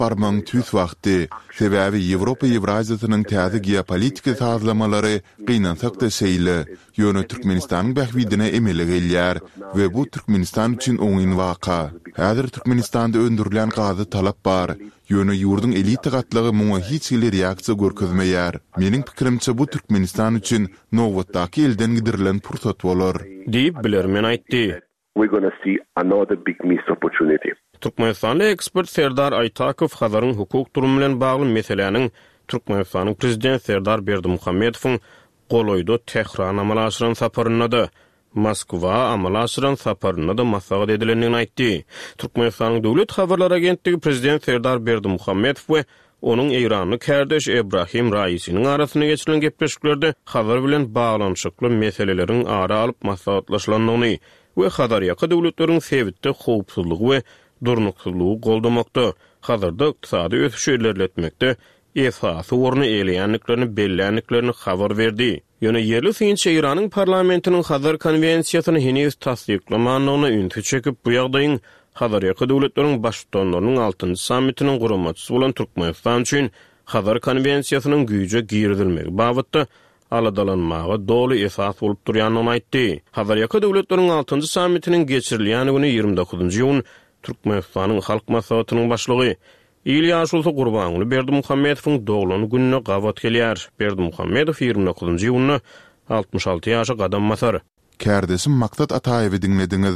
barmaň tüs wagty. Sebäbi Ýewropa Ýewraziýasynyň täze geopolitika sazlamaları gynansak da şeýle. Ýöne Türkmenistanyň bähwidine emele gelýär we bu Türkmenistan üçin oňyn waka. Häzir Türkmenistanda öndürilen gazy talap bar. Ýöne ýurdun elita gatlygy muňa hiç bir reaksiýa görkezmeýär. Meniň pikirimçe bu Türkmenistan üçin nowatdaky elden gidirilen pursat bolar. Diýip bilermen aýtdy. We're going to see another big missed opportunity. Türkmenistanly ekspert Serdar Aytakov Hazaryň hukuk durumy bilen bagly meseleniň Türkmenistanyň prezident Serdar Berdimuhammedowyň goloýda Tehran amala aşyran saparyna da Moskwa amala aşyran saparyna da maslahat edilenini aýtdy. Türkmenistanyň döwlet habarlar agentligi prezident Serdar Berdimuhammedow we onuň Eýranly kärdeş Ebrahim Raisiniň arasyna geçirilen gepleşiklerde habar bilen baglanşykly meseleleriň ara alyp maslahatlaşylandygyny we Hadarýaky döwletleriň sebitde howpsuzlygy we durnuksuzlygy goldamakda, hazırda ykdysady ösüş ilerletmekde esasy orny eýleýänliklerini belläniklerini habar berdi. Ýöne ýerli synçy Eýranyň parlamentiniň Hazar konwensiýasyny henüz tasdiklamanyny üntü çekip bu ýagdaýyň Hadarýaky döwletleriň başçylarynyň 6-njy sammitiniň guramaçysy bolan Türkmenistan üçin Hazar konwensiýasynyň güýje girdilmegi babatda aladalanmaga dolu esas bolup durýanyny aýtdy. Hadarýaky döwletleriň 6-njy sammitiniň geçirilýän güni 29-njy ýuny Türkmenistanyň halk maslahatynyň başlygy İlyas Gurbanuly Berdimuhammedowyň dogulany gününe gawat gelýär. Berdimuhammedow 29-njy ýuny 66 ýaşa gadam masar. Kärdesim Maksat Ataýewy dinlediňiz.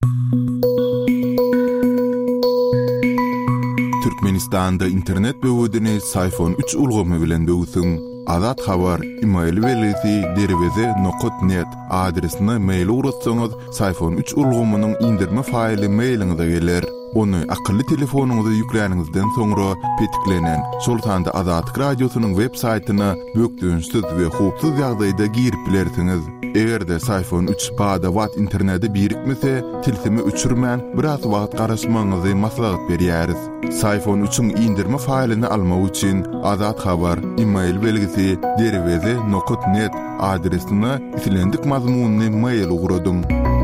Türkmenistanda internet böwüdini Sayfon 3 ulgamy bilen böwsün. Azat habar email welisi derweze.net adresine mail uratsaňyz Sayfon 3 ulgamynyň indirme faýly mailiňize geler. Onu akıllı telefonuňyza ýükleningizden soňra petiklenen Sultanda Azatlyk radiosynyň web saýtyna bökdüňsiz we howpsuz ýagdaýda girip bilersiňiz. Egerde Sayfon 3 bada wat interneti birikmese, tilsimi öçürmän biraz wagt garaşmaňyzy maslahat berýäris. Sayfon 3-üň indirme faýlyny almak üçin Azat habar email belgisi derweze.net adresine itilendik mazmunyny mail ugradym.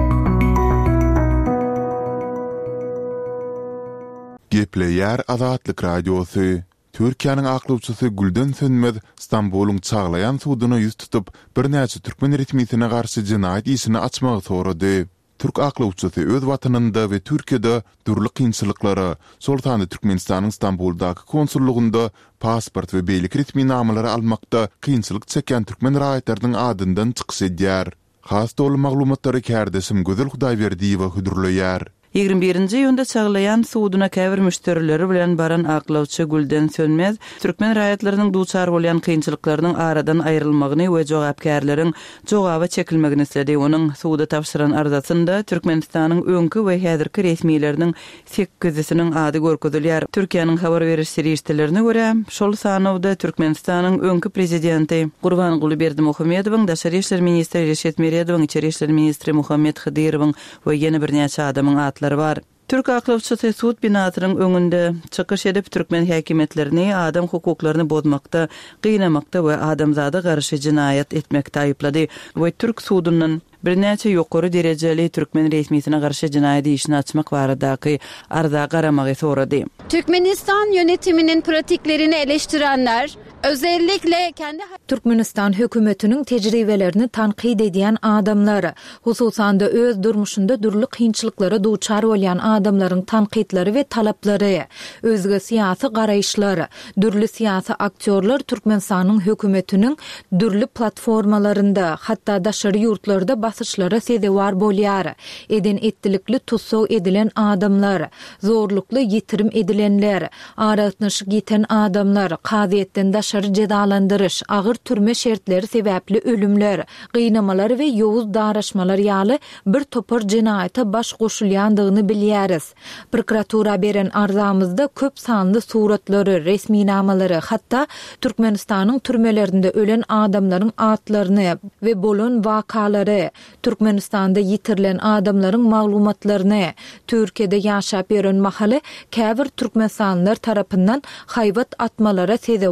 Gepleýär Azatlyk radiosu. Türkiýanyň aklawçysy Gülden Sönmez Stambolyň çaglayan suwdyna ýüz tutup birnäçe türkmen resmiýetine garşy jinaýat işini açmagy sorady. Türk aklawçysy öz watanynda we Türkiýede durly kynçylyklara, Sultany Türkmenistanyň Stamboldaky konsullugynda pasport we beýlik resmi namalary almakda kynçylyk çeken türkmen raýatlarynyň adyndan çykyş edýär. Has dolu maglumatlary kärdesim Gözel Hudaýberdiýewa hudurlaýar. 21-nji ýylda çaglayan suwdyna käbir müşterileri bilen baran aklawçy Gülden Sönmez türkmen raýatlarynyň duçar bolan kynçylyklarynyň aradan aýrylmagyny we jogapkärleriň jogaby çekilmegini isledi. Onuň suwda tapşyran arzasynda Türkmenistanyň öňkü we häzirki resmiýetleriniň 8-siniň ady görkezilýär. Türkiýanyň habar beriş serýişlerine görä, şol sanawda Türkmenistanyň öňkü prezidenti Gurbanuly Berdimuhammedowyň, Daşary işler ministri Reşet Meredowyň, Içeri işler ministri Muhammed Hydyrowyň we ýene birnäçe adamyň var. Türk aklawçysy suud binasynyň öňünde çykyş edip türkmen häkimetlerini adam hukuklaryny bozmakda, gıynamakda we adamzada garşy jinaýat etmekde aýyplady we Türk suudynyň birnäçe ýokary derejeli türkmen resmiýetine garşy jinaýat işini açmak baradaky arza garamagy sorady. Türkmenistan yönetiminin pratiklerini eleştirenler özellikle kendi Türkmenistan hökümetiniň tejribelerini tanqid edýän adamlar, hususan da öz durmuşunda durly kynçylyklara duçar bolýan adamlaryň tanqidleri we talaplary, özge siýasy garaýşlary, dürli siýasy aktyorlar Türkmenistanyň hökümetiniň dürli platformalarynda, hatda daşary ýurtlarda basyşlara sedewar bolýar. Eden etdilikli tutsaw edilen adamlar, zorlukly ýitirim edilenler, aratnyşyk giten adamlar, qaziýetden daşary cedalandyryş, agyr türme şertleri sebäpli ölümler, gynamalar we ýowuz daraşmalar ýaly bir topar jinaýata baş goşulýandygyny bilýäris. Prokuratura beren arzamyzda köp sanly suratlary, resmi namalary, hatda Türkmenistanyň türmelerinde ölen adamlaryň atlaryny we bolan wakalary, Türkmenistanda ýitirilen adamlaryň maglumatlaryny, Türkiýede ýaşap ýören mahaly käbir türkmenstanlylar tarapyndan haýbat atmalara sedewar bolan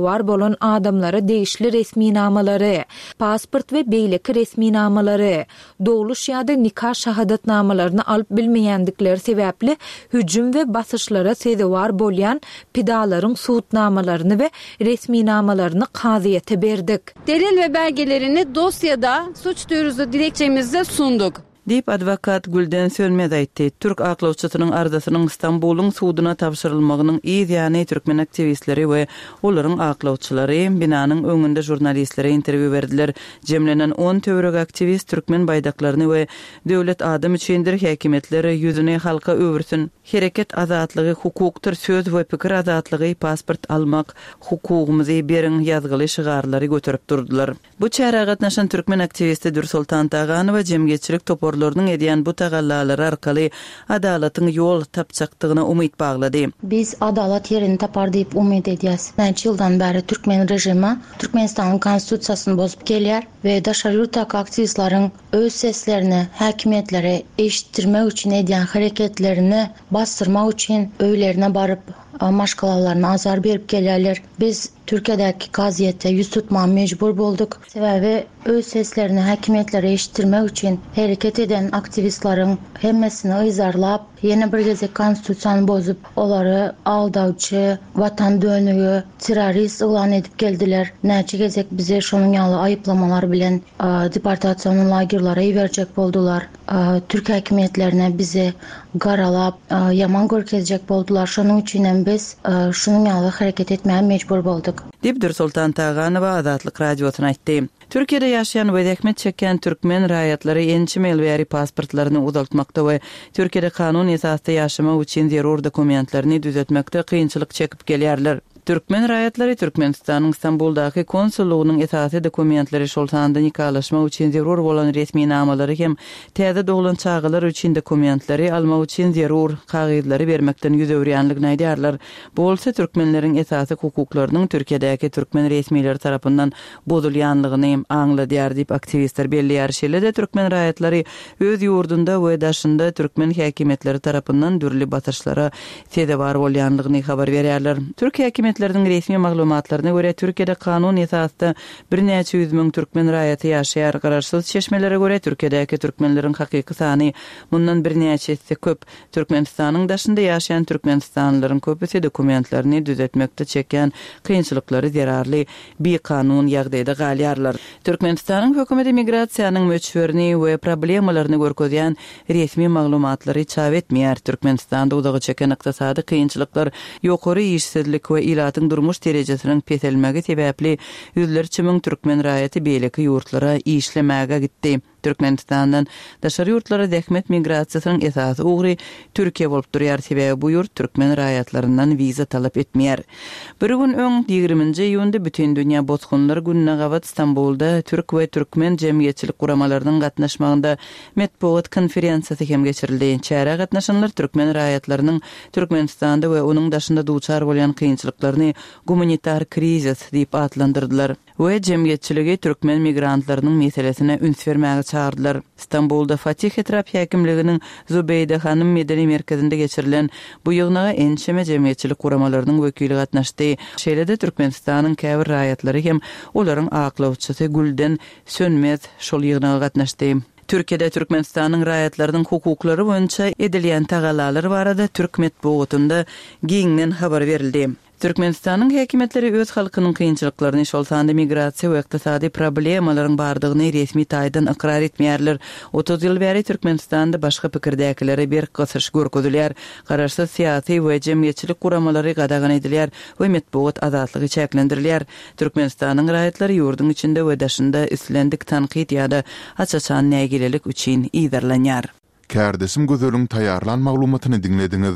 bolan adamlara değişli resmi namalary, pasport we beýleki resmi namalary, dogluş ýa-da nikah şahadatnamalaryny alyp bilmeýändikleri sebäpli hüjüm we basışlara sedewar bolýan pidalaryň suutnamalaryny we resmi namalaryny kazyýete berdik. Delil ve belgelerini dosyada suç duyurusu dilekçemizde sunduk. Dip advokat Gülden Sönmez aýtdy. Türk aklawçysynyň ardasynyň Istanbulyň suwduna tapşyrylmagynyň ýa-ni türkmen aktivistleri we olaryň aklawçylary binanyň öňünde jurnalistlere interwiu berdiler. Jemlenen 10 töwerek aktivist türkmen baýdaklaryny we döwlet adam üçindir häkimetleri ýüzüne halka öwürsün. Hereket azatlygy, hukukdyr, söz we pikir azatlygy, pasport almak, hukugumyzy beriň ýazgyly şygarlary göterip durdular. Bu çäraga gatnaşan türkmen aktivisti Dursultan Tağanowa jemgyýetçilik toporlarynyň edýän bu tagallalary arkaly adalatyň ýol tapjakdygyna umyt baglady. Biz adalat yerini tapar diýip umyt edýäs. Näçe ýyldan bäri türkmen rejimi Türkmenistanyň konstitusiýasyny bozup gelýär we daşary ýurtdaky aktivistlaryň öz seslerini häkimetlere eşitdirmek üçin edýän hareketlerini bastırmak üçin öýlerine barıp maşgalalarına azar berip gelýärler. Biz Türkiýedäki gaziýete ýüz tutmagy mejbur bolduk. Sebäbi öz seslerini häkimetlere eşitdirmek üçin hereket eden aktivistlaryň hemmesini ýzarlap, ýene bir gezek konstitusiýany bozup, olary aldawçy, watan dönügi, terrorist ulan edip geldiler. Näçe gezek bize şonuň ýaly aýyplamalar bilen deportasiýon lagerlary ýeberjek boldular. Türk häkimetlerine bizi garalap, yaman görkezjek boldular. Şonuň üçin biz şonuň ýaly hareket etmäge mejbur bolduk. Dip Dursultan Tağanowa Azatlyk radiosyna aýtdy. Türkiýede ýaşaýan we zähmet çeken türkmen raýatlary ençi melbäri pasportlaryny uzaltmakda we Türkiýede kanun esasında ýaşamak üçin zerur dokumentlaryny düzeltmekde kynçylyk çekip gelýärler. Türkmen raýatlary Türkmenistanyň Istanbuldaky konsullugynyň esasy dokumentleri şol sanda nikalaşmak üçin zerur bolan resmi namalary hem täze doglan çağılar üçin dokumentleri almak üçin zerur kagydlary bermekden ýüz öwrýänligini aýdýarlar. Bu bolsa türkmenleriň esasy hukuklarynyň Türkiýedäki türkmen resmileri tarapyndan bozulýanlygyny aňladýar diýip aktivistler belliýär. Şeýle-de türkmen raýatlary öz ýurdunda we daşynda türkmen häkimetleri tarapyndan dürli batyşlara sedewar bolýanlygyny habar berýärler. Türkiýe häkimetleriniň resmi maglumatlaryna görä Türkiýede kanun esasında bir näçe ýüz müň türkmen raýaty ýaşaýar. Garaşsyz çeşmelere görä Türkiýedäki türkmenleriň hakyky sany mundan bir näçesi köp. Türkmenistanyň daşynda ýaşaýan türkmenistanlylaryň köpüsi dokumentlaryny düzeltmekde çeken kynçylyklary zerarly bir kanun ýagdaýda galýarlar. Türkmenistanyň hökümeti migrasiýanyň möçberini we problemalaryny görkezýän resmi maglumatlary çap etmeýär. Türkmenistanda uzagy çeken ykdysady kynçylyklar, ýokary işsizlik we ilatyň durmuş derejesiniň peselmegi sebäpli ýüzlerçe müň türkmen raýaty beýleki ýurtlara işlemäge gitdi. Türkmenistandan daşary ýurtlara zähmet migrasiýasynyň esasy ugry Türkiýe bolup durýar. Sebäbi bu ýurt türkmen raýatlaryndan wiza talap etmeýär. Bir gün öň 20-nji ýylda bütün dünýä bozgunlar gününe gawat Istanbulda türk we türkmen jemgyýetçilik guramalarynyň gatnaşmagynda metbuat konferensiýasy hem geçirildi. Çäre gatnaşanlar türkmen raýatlarynyň Türkmenistanda we onuň daşynda duçar bolýan kynçylyklaryny humanitar krizis diýip adlandyrdylar. We jemgyýetçiligi türkmen migrantlarynyň meselesine üns bermäge çağırdylar. Istanbulda Fatih Etrap häkimliginiň Zubeyde Hanım medeni merkezinde geçirilen bu ýygnaga ençeme jemgyýetçilik guramalarynyň wekili gatnaşdy. Şeýle-de Türkmenistanyň käbir raýatlary hem olaryň aklawçysy Gülden Sönmez şol ýygnaga gatnaşdy. Türkiýede Türkmenistanyň raýatlarynyň hukuklary boýunça edilýän tagallalary barada Türk metbuatynda giňden habar berildi. Türkmenistanyň häkimetleri öz halkynyň kynçylyklaryny şol sanda migrasiýa we ykdysady problemalaryň bardygyny resmi taýdan ikrar etmeýärler. 30 ýyl bäri Türkmenistanda başga pikirdäkilere bir gysyş görkezilýär. Garaşsyz syýasy we jemgyýetçilik guramalary gadagyn edilýär we metbuat azatlygy çäklendirilýär. Türkmenistanyň raýatlary ýurdun içinde we daşynda islendik tanqid ýa-da açaçan nägelelik üçin ýerlenýär. Kärdesim gözölüň taýarlan maglumatyny dinlediňiz.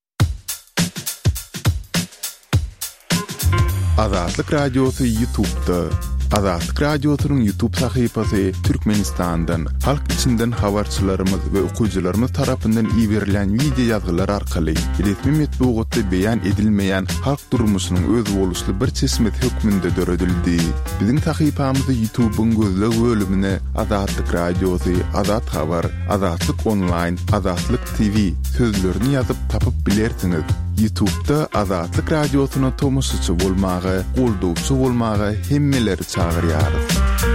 Azatlyk radiosu YouTube'da. Azatlyk radiosynyň YouTube sahypasy Türkmenistandan, halk içinden habarçylarymyz we okuwçylarymyz tarapyndan ýiberilen video ýazgylar arkaly resmi metbuatda beýan edilmeýän halk durmuşynyň öz boluşly bir çeşmet hökmünde döredildi. Biziň sahypamyzy YouTube'un gözleg bölümine Azatlyk radiosu, Azat habar, Azatlyk online, Azatlyk TV sözlerini ýazyp tapyp bilersiňiz. YouTube'da Azatlyk Radiosyna tomusçy bolmagy, goldupçy bolmagy hemmeleri çağırýarys.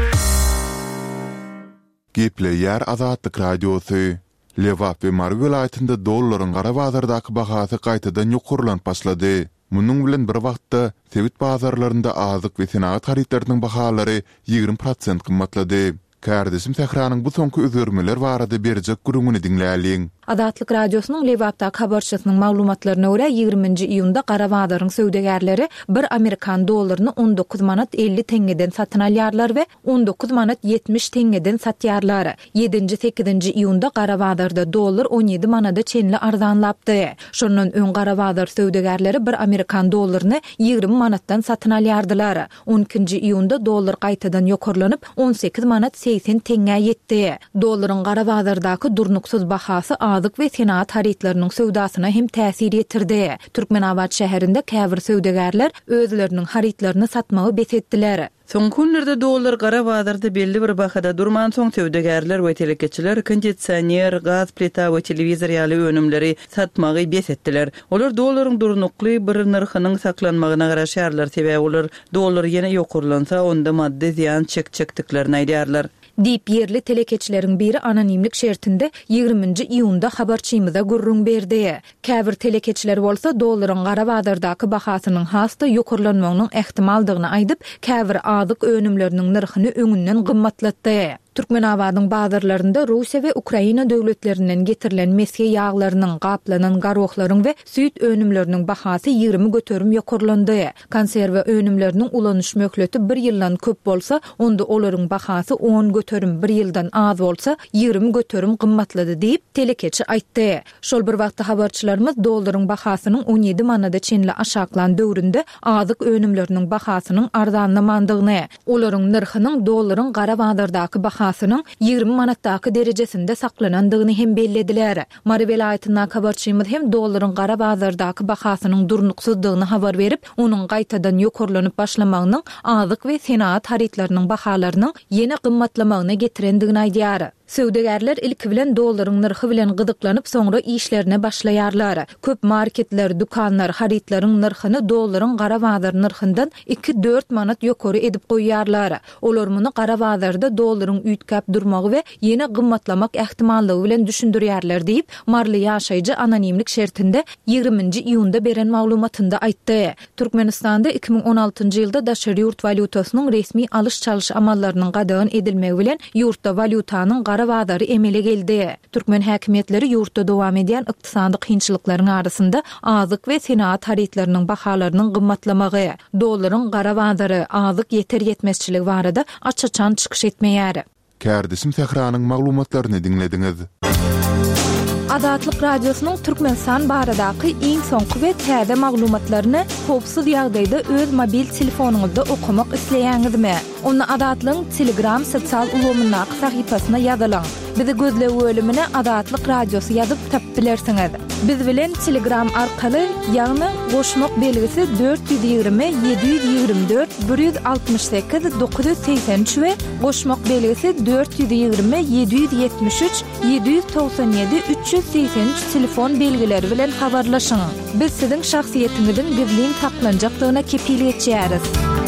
Gepleýär Azatlyk Radiosy. Lewap we Mar welaýatynda dollaryň gara bazardaky bahasy gaýtadan ýokurlanıp başlady. Munyň bilen bir wagtda sewit bazarlarynda azyk we senagat haritlarynyň bahalary 20% gymmatlady. Kardeşim Tehranyň bu soňky özürmeler barada berjek gurumuny dinläliň. Azatlyk Radiosynyň Lewapda habarçysynyň maglumatlaryna görä 20-nji iýunda Garabadaryň söwdegärleri 1 Amerikan dollaryny 19 manat 50 tengeden satyn alýarlar we 19 manat 70 tengeden satýarlar. 7-8-nji iýunda Garabadarda dollar 17 manada çenli arzanlapdy. Şondan öň Garabadar söwdegärleri 1 Amerikan dollaryny 20 manatdan satyn alýardylar. 12-nji iýunda dollar gaýtadan ýokurlanyp 18 manat 80 tenge ýetdi. Dollaryň Garabadardaky durnuksuz bahasy azyk we senagat haritlarynyň söwdasyna hem täsir ýetirdi. Türkmenabad şäherinde käbir söwdegärler özleriniň haritlaryny satmagy besetdiler. Soňky günlerde dollar Garabadarda belli bir bahada durman soň söwdegärler we telekeçiler kondisioner, gaz plita we telewizor ýaly önümleri satmagy besetdiler. Olar dollaryň durnukly bir narhynyň saklanmagyna garaşarlar, sebäbi olar dollar ýene ýokurlansa onda maddi ziýan çekdiklerini aýdýarlar. Dip yerli telekeçileriň biri anonimlik şertinde 20-nji iýunda habarçymyza gurrun berdi. Käbir telekeçiler bolsa dollaryň Garabadardaky bahasynyň hasta ýokurlanmagynyň ähtimaldygyny aýdyp, käbir azyk önümleriniň narhyny öňünden gymmatlatdy. Türkmenabadyň bazarlarynda Russiýa we Ukraina döwletlerinden getirilen meske ýağlarynyň, gaplanan garoklaryň we süýt önümleriniň bahasy 20 göterim ýokurlandy. Konserwe önümleriniň ulanyş möhleti 1 ýyldan köp bolsa, onda olaryň bahasy 10 göterim, 1 ýyldan az bolsa 20 göterim gymmatlady diýip telekeçi aýtdy. Şol bir wagtda habarçylarymyz dollaryň bahasynyň 17 manada çenli aşaklan döwründe azyk önümleriniň bahasynyň arzanlamandygyny, olaryň narhynyň dollaryň Garabadardaky bahasynyň 20 manatdaky derejesinde saklanandygyny hem bellediler. Mary welaýatyna habarçymyz hem dollaryň Garabadardaky bahasynyň durnuksuzdygyny habar berip, onuň gaýtadan ýokurlanyp başlamagynyň azyk we senagat haritlarynyň bahalarynyň ýene gymmatlamagyna getirendigini aýdýar. Söwdegärler ilki bilen dollaryň narhy bilen gydyklanyp soňra işlerine başlaýarlar. Köp marketler, dukanlar haritlaryň narhyny dollaryň Garabadar narhyndan 2-4 manat ýokary edip goýýarlar. Olar muny Garabadarda dollaryň üýtkap durmagy we ýene gymmatlamak ähtimallygy bilen düşündirýärler diýip Marly ýaşaýjy anonimlik şertinde 20-nji iýunda beren maglumatynda aýtdy. Türkmenistanda 2016-njy ýylda daşary ýurt valutasynyň resmi alış-çalyş amallarynyň gadagan edilmegi bilen ýurtda valutanyň Garabadary emele geldi. Türkmen häkimetleri ýurtda dowam edýän ykdysady kynçylyklaryň arasynda azyk we senagat haritlarynyň bahalarynyň gymmatlamagy, dollaryň Garabadary azyk ýeter ýetmezçiligi barada açaçan çykyş etmeýär. Kardeşim Tehranyň maglumatlaryny dinlediňiz. Azatlyk Radiosynyň Türkmenistan baradaky iň soňky we täze maglumatlaryny howpsuz ýagdaýda öz mobil telefonuňyzda okumak isleýäňizmi? Onu Azatlyň Telegram sosial ulgamyna sahypasyna ýazylaň. Bizi gözlegi bölümine Azatlyk Radiosy ýazyp tapyp bilersiňiz. Biz bilen Telegram arkaly ýagny goşmak belgisi 420 724 168 983 we goşmak belgisi 420 773 797 383 telefon belgileri bilen habarlaşyň. Biz siziň şahsiýetiňizin gizlin saklanjakdygyna kepillik etýäris.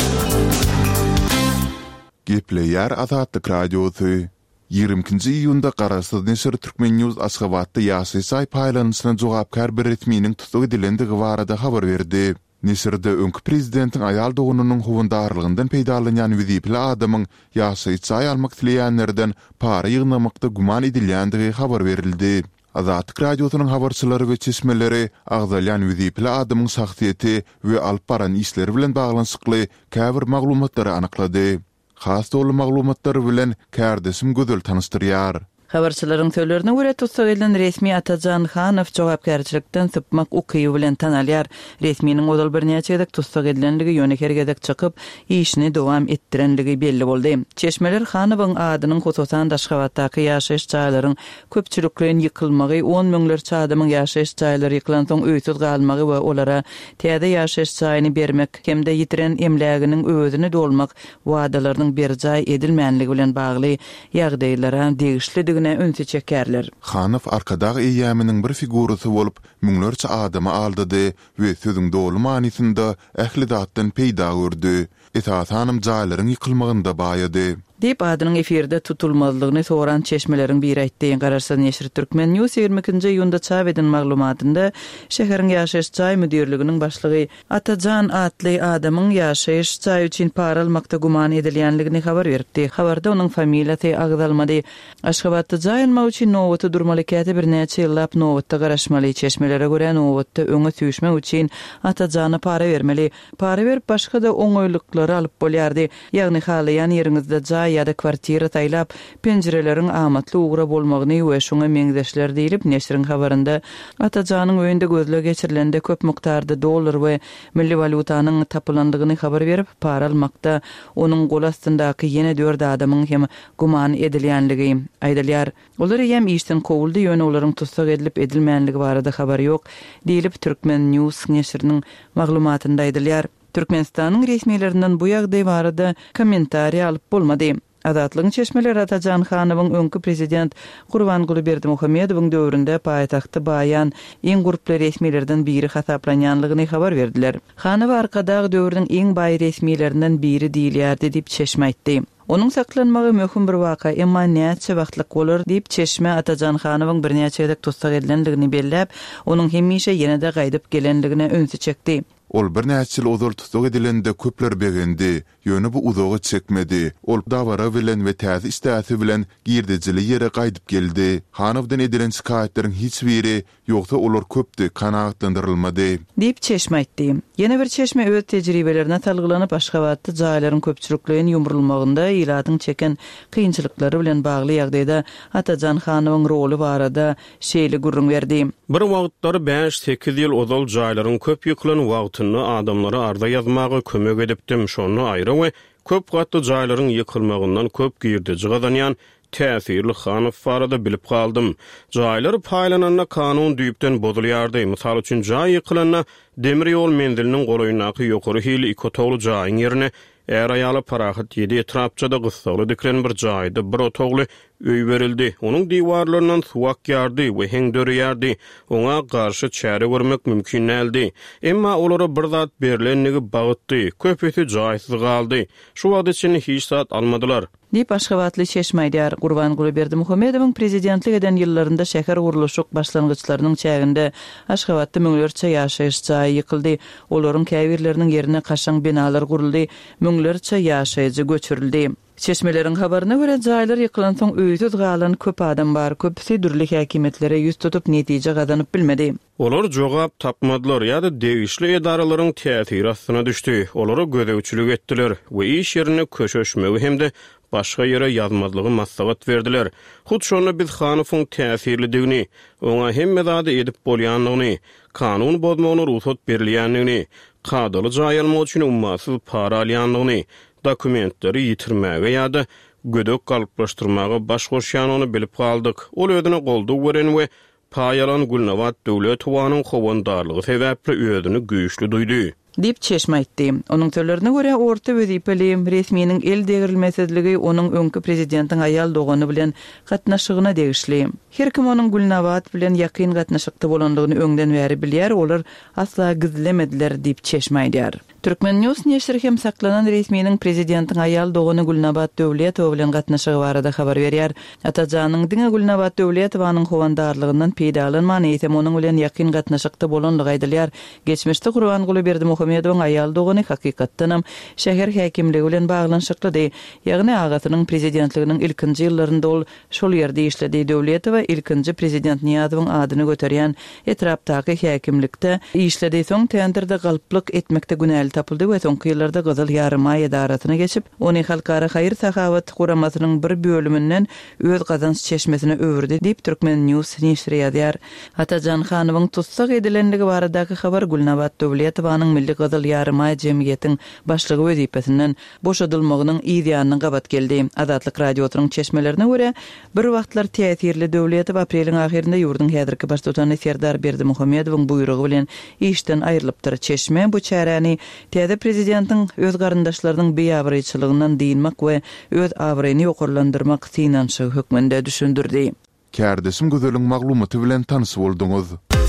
Gepleýär Azatlyk Radiosy. 20-nji iýunda Garasyz Neşir Türkmen News Aşgabatda ýaşaýsy paýlanyşyna jogapkar bir resminiň tutup edilendigi barada habar berdi. Neşirde öňkü prezidentiň aýal dogunynyň howandarlygyndan peýdalanýan wezipli adamyň ýaşaýsy almak dileýänlerden para ýygnamakda guman edilýändigi habar berildi. Azatlyk Radiosynyň habarçylary we çeşmeleri agzalyan wezipli adamyň şahsiýeti we alyp baran işleri bilen baglanyşykly käbir maglumatlary anyklady. Has dolu maglumatlar bilen kardeşim gözel tanıştırýar. Habarçylaryň söýlerine görä tutsak edilen resmi Atajan Hanow jogapkärçilikden sypmak ukyý bilen tanalýar. Resminiň odal bir näçe tutsak edilenligi ýönekergedek çykyp işini dowam etdirenligi belli boldy. Çeşmeler Hanowyň adynyň hosusan Daşgabatdaky ýaşaýyş jaýlaryň köpçülikliň ýykylmagy, 10 miňlerçe adamyň ýaşaýyş jaýlary ýykylan soň öýsüz galmagy we olara täze ýaşaýyş jaýyny bermek hemde ýitiren emläginiň özüni dolmak wadalarynyň bir jaý edilmänligi bilen bagly ýagdaýlara degişli gelenligine önse çekerler. Hanyf arkadag eýäminiň bir figurasy bolup, müňlerçe adamy aldydy we sözüň dolu manysynda ählidatdan peýda gördü. Esas hanım jaýlaryň ýykylmagynda baýady. Dip adynyň efirde tutulmazlygyny soran çeşmelerin biri aýtdyň garaşsa Neşir Türkmen News 20-nji ýylda çap eden maglumatynda şäheriň ýaşaýyş jaý müdirliginiň başlygy Atajan atly adamyň ýaşaýyş jaý üçin para almakda guman edilýänligini habar berdi. Habarda onuň familiýasy agdalmady. Aşgabatda jaýylmak üçin Nowatda durmalykaty bir näçe ýyllap Nowatda garaşmaly. Çeşmelere görä Nowatda öňe süýşmek üçin Atajana para bermeli. Para berip başga da oňoýlyklary alyp bolýardy. Ýagny halaýan ýeriňizde ýa-da kwartira taýlap penjireleriň amatly ugra bolmagyny we şoňa meňzeşler diýilip Neşiriň habarynda Atajanyň öýünde gözle geçirilende köp mukdarda dollar we milli valutanyň tapylandygyny habar berip para almakda onuň gol astyndaky ýene 4 adamyň hem guman edilýänligi aýdylýar. Olar hem işden kowuldy ýöne olaryň tutsak edilip edilmeýänligi barada habar ýok diýilip Türkmen News Neşiriň maglumatynda aýdylýar. Türkmenistanyň resmiýetlerinden bu ýagdaý barada kommentariýa alyp bolmady. Adatlyň çeşmeler Atajan Hanywyň öňkü prezident Gurbanguly Berdimuhammedowyň döwründe paýtagty Baýan iň guruply resmiýetlerden biri hasaplanýanlygyny habar berdiler. Hanyw arkadag döwrüniň iň baý resmiýetlerinden biri diýilýärdi diýip çeşme aýtdy. Onuň saklanmagy möhüm bir waka, emma näçe wagtlyk bolar diýip çeşme Atajan Hanywyň bir näçe ýyldyk tutsak edilenligini belläp, onuň hemişe ýene-de gaýdyp gelenligine öňse çekdi. Ol bir näçe ýyl ozal tutsak edilende köpler begendi, ýöne bu uzagy çekmedi. Ol dawara bilen we täze istäsi bilen girdijili ýere gaýdyp geldi. Hanywdan edilen şikaýetleriň hiç biri ýoksa olar köpdi, kanagatlandyrylmady. Diýip çeşme aýtdy. Ýene bir çeşme öz tejribelerine talgylanyp Aşgabatda jaýlaryň köpçülikligini ýumrulmagynda ýylatyň çeken kynçylyklary bilen bagly ýagdaýda Atajan Hanywyň roly barada şeýle gurrun berdi. Bir wagtlar 5-8 ýyl ozal jaýlaryň köp ýyklan wagtyny adamlara arda ýazmagy kömek edipdim. Şonu aýry we köp gatly jaýlaryň ýykylmagyndan köp girdici gazanýan täsirli Hanyw barada bilip galdym. Jaýlar paýlananna kanun düýpden bozulýardy. Mysal üçin jaý ýykylanna demir ýol mendiliniň goloýunaky ýokary hili ikotogly jaýyň ýerine Eğer ayalı parahat 7 etrapçada gıssagly dikilen bir jaýda bir otogly öý berildi. Onuň diwarlaryndan suwak ýardy we heň dörýärdi. Oňa garşy çäre görmek mümkin näildi. Emma olara bir zat berilenligi bagytdy. Köpeti jaýsyz galdy. Şu wagt içinde hiç zat almadylar. Dip Aşgabatly çeşmeýdar Gurbanguly Berdimuhammedowyň prezidentlik eden ýyllarynda şäher guruluşyk başlangyçlarynyň çäginde Aşgabatda müňlerçe ýaşaýyş jaýy ýykyldy. Olaryň käbirleriniň ýerine kaşaň binalar guruldy, müňlerçe ýaşaýjy göçürildi. Çeşmeleriň habaryna görä jaýlar ýykylan soň öýsüz galan köp adam bar, köpsi dürli häkimetlere ýüz tutup netije gazanyp bilmedi. Olar jogap tapmadylar ýa-da degişli edaralaryň täsiri astyna düşdi. Olary gödäwçilik etdiler we iş ýerine köşeşmegi hemde başga ýere ýazmadlygy maslahat berdiler. Hut şonu biz Hanywyň täsirlidigini, oňa hemme zady edip bolýanlygyny, kanun bozmagyna ruhsat berilýänligini, kadaly jaýalmak üçin ummasyz para alýanlygyny, dokumentleri ýitirmäge ýa-da gödök galyplaşdyrmaga baş goşýanyny bilip galdyk. Ol ödüne goldy gören we paýalan Gulnawat döwlet howanyň howandarlygy sebäpli özüni güýçli duýdy. Dip çeşme aýtdy. Onuň sözlerine görä orta wezipeli resmiýetiň el degirilmezligi onuň öňkü prezidentiň aýal dogany bilen gatnaşygyna degişli. Her kim onuň Gulnawat bilen ýakyn gatnaşykda bolanlygyny öňden bäri bilýär, olar asla gizlemediler dip çeşme aýdýar. Türkmen News neşri hem saklanan resmiýetiň prezidentiň aýal dogany Gulnawat Döwletow bilen gatnaşygy barada habar berýär. Atajanyň diňe Gulnawat Döwletowanyň howandarlygyndan peýdalanman eýsem onuň bilen ýakyn gatnaşykda bolanlygy aýdylýar. Geçmişde Gurbanguly Berdimuhammedowyň aýal dogany hakykatdanam şäher häkimligi bilen baglanşykly. Ýagny agatynyň prezidentliginiň ilkinji ýyllarynda ol şol ýerde işledi. Döwletow ilkinji prezident Niýazowyň adyny göterýän etrapdaky häkimlikde işledi. Soň tendirde galyplyk etmekde günäli tapyldy we soňky ýyllarda Gyzyl Ýarma edaratyna geçip, ony halkara haýyr sahawat guramasynyň bir bölümünden öz gazanç çeşmesine öwürdi diýip Türkmen News neşri ýazýar. Atajan Hanywyň tutsak edilenligi baradaky habar Gulnawat Döwletowyň Milli Gyzyl Ýarma jemgyýetiň başlygy wezipesinden boşadylmagynyň ýa-da gabat geldi. Adatlyk radiosynyň çeşmelerine görä bir wagtlar täsirli Döwletow apreliň ahirinde ýurdun häzirki baştutany Serdar Berdimuhammedowyň buýrugy bilen işden aýrylypdyr. Çeşme bu çäreni Täze prezidentin öz garyndaşlarynyň beýabrayçylygyndan diýilmek we öz awryny ýokarlandyrmak synanşy hökmünde düşündirdi. Kärdesim gözeliň maglumaty bilen tanys bolduňuz.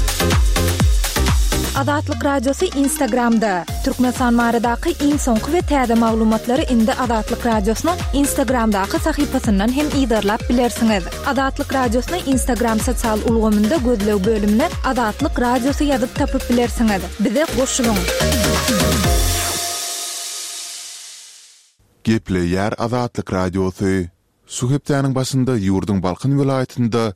Adatlyk radiosu Instagramda. Türkmenistan maradaky iň soňky we täze maglumatlary indi Adatlyk radiosynyň Instagramdaky sahypasyndan hem ýydarlap bilersiňiz. Adatlyk radiosynyň Instagram sosial ulgamynda gözlew bölümine Adatlyk radiosu ýazyp tapyp bilersiňiz. Bize goşulyň. Gepleýär Adatlyk radiosu. Suhepdäniň başynda ýurdun Balkan vilayatynda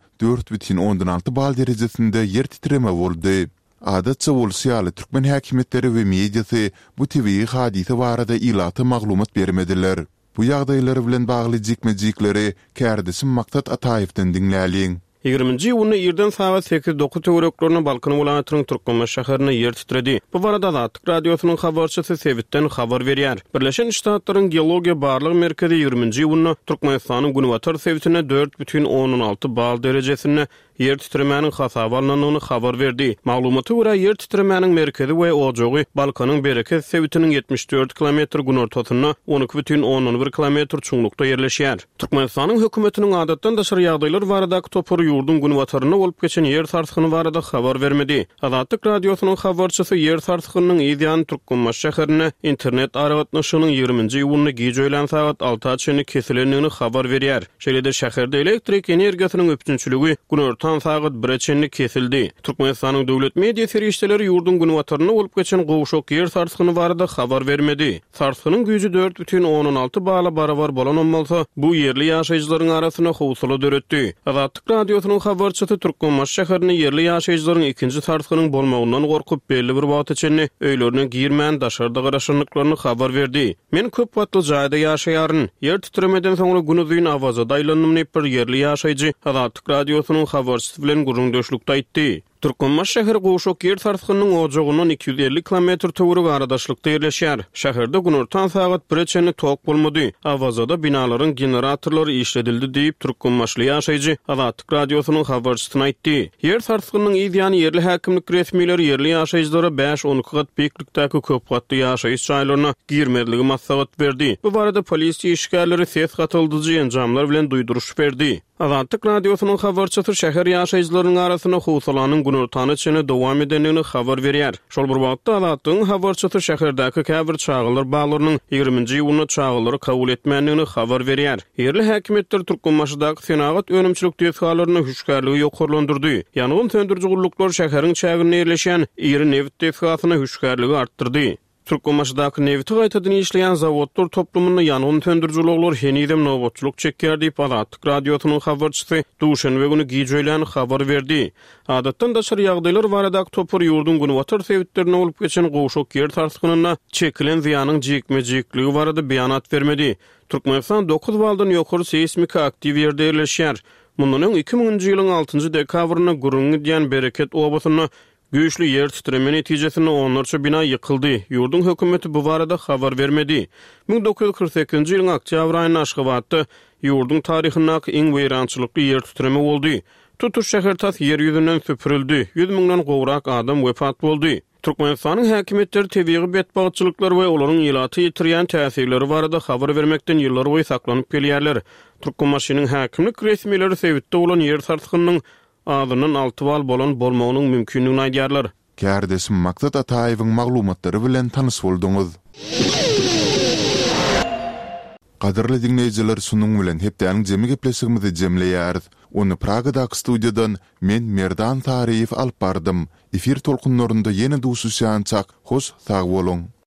4,6 bal derejesinde yer titreme boldy. Adatça bolýaly türkmen häkimetleri we mediasy bu tebii hadise barada ilaty maglumat bermediler. Bu ýagdaýlar bilen bagly jikmejikleri Kärdesim Maksat Ataýewden dinläliň. 20-nji ýylyny ýerden saat 8-9 töwereklerine Balkan welaýatynyň Türkmenbaş şäherine yer titredi. Bu barada Adatlyk radiosynyň habarçysy Sewitden habar berýär. Birleşen Ştatlaryň Geologiýa barlyk merkezi 20-nji ýylyny Türkmenistanyň Gunwatar Sewitine 4,16 bal derejesinde yer titremeniň hasaba alnanyny habar berdi. Maglumaty görä yer titremeniň merkezi we ojogy Balkanyň bereket Sewitiniň 74 km günortasyna 12,11 km çuňlukda ýerleşýär. Türkmenistanyň hökümetiniň adatdan daşary ýagdaýlar baradaky topary ýurdun Gunwataryna bolup geçen yer tartygyny barada habar bermedi. Adatlyk radiosynyň habarçysy yer tartygynyň ýa-da Türkmenbaş şäherine internet aragatnaşynyň 20-nji ýylyny gijoýlan saat 6-çyny kesilendigini habar berýär. Şeýle-de şäherde elektrik energiýasynyň öpçünçüligi günorta saat 1-çenli kesildi. Türkmenistanyň döwlet media serişdeleri ýurdun Gunwataryna bolup geçen gowşok yer tartygyny barada habar bermedi. Tartygynyň güýji 4,16 bala barabar bolan bolsa, bu yerli ýaşaýjylaryň arasyna howsala döretdi. Adatlyk radiosynyň habarçysy Türkmenbaş şäherine yerli ýaşaýjylaryň ikinji tartygynyň bolmagyndan gorkup belli bir wagtçyny öýlerine girmän daşarda garaşanlyklaryny habar berdi. Men köp wagtly jaýda ýaşaýaryn. Yer titremeden soňra gündüzüň awaza daýlanymy bir yerli ýaşaýjy Adatlyk radiosynyň habarçysy bilen gurulmuşlukda aýtdy. Türkmenbaş şäheri gowşok yer tartygynyň ojagynyň 250 km töwereg aradaşlykda ýerleşýär. Şäherde günortan saat 1-çenli tok bolmady. Awazada binalaryň generatorlary işledildi diýip Türkmenbaşly ýaşaýjy Adatlyk radiosynyň habarçysyna aýtdy. Yer tartygynyň ýa-da yerli häkimlik resmileri yerli ýaşaýjylara 5-10 kat beýiklikdäki köp gatly ýaşaýyş çaýlaryna girmediligi maslahat berdi. Bu barada polisiýa işgärleri ses gatyldyjy enjamlar bilen duýduruş berdi. Adatlyk radiosynyň habarçysy şäher ýaşaýjylarynyň arasyna howsalanyň günortany çene dowam edenligini habar berýär. Şol bir wagtda Adatlyň habarçysy şäherdäki käbir çağılar baglarynyň 20-nji ýylyny çağılary kabul etmänligini habar berýär. Yerli häkimetler Türkmenbaşydaky senagat önümçilik tesgalaryny hüşgärligi ýokarlandyrdy. Ýangyn söndürjü gulluklar şäheriň çägine ýerleşen Ýeri Neft tesgasyny hüşgärligi artdyrdy. Türkmenbaşydaky nefti gaýtadan işleýän zawodlar toplumyny ýangyn söndürjüler henidem nowatçylyk çekýär diýip Adatlyk radiosynyň habarçysy Duşanbe güni gijoýlan habar berdi. Adatdan daşary ýagdaýlar baradaky topar ýurdun Gunwatar Sewitlerine bolup geçen gowşok yer tartygynyna çekilen ziýanyň jikmejikligi barada beýanat bermedi. Türkmenistan 9 baldan ýokary seismika aktiw ýerde ýerleşýär. Mundan 2000-nji ýylyň 6-njy dekabryna gurulňy diýen bereket obasyny güýçli yer titreme netijesinde onlarça bina yıkıldı. Yurdun hökümeti bu barada habar vermedi. 1948-nji ýylyň oktýabr aýynyň Aşgabatda yurdun taryhyndaky iň weýrançylykly yer titreme boldy. Tutuş şäher tas yer ýüzünden süpürildi. 100 000-dan gowrak adam wefat boldy. Türkmenistanyň häkimetleri tebii betbagatçylyklar we olaryň ýylaty ýitirýän täsirleri barada habar bermekden ýyllar boýy saklanyp gelýärler. Türkmenbaşynyň häkimlik resmileri Sewitde bolan yer tartygynyň adynyň 6 bal bolan bolmagynyň mümkinligini aýdýarlar. Kärdesim Maksat Ataýewiň maglumatlary bilen tanys bolduňuz. Qadirli dinleýijiler, şunuň bilen hepdäniň jemi gepleşigimizi jemleýär. Onu Pragadaky studiýadan men Merdan Taryýew alyp bardym. Efir tolkunlarynda ýene duşuşýançak, hoş sag bolun.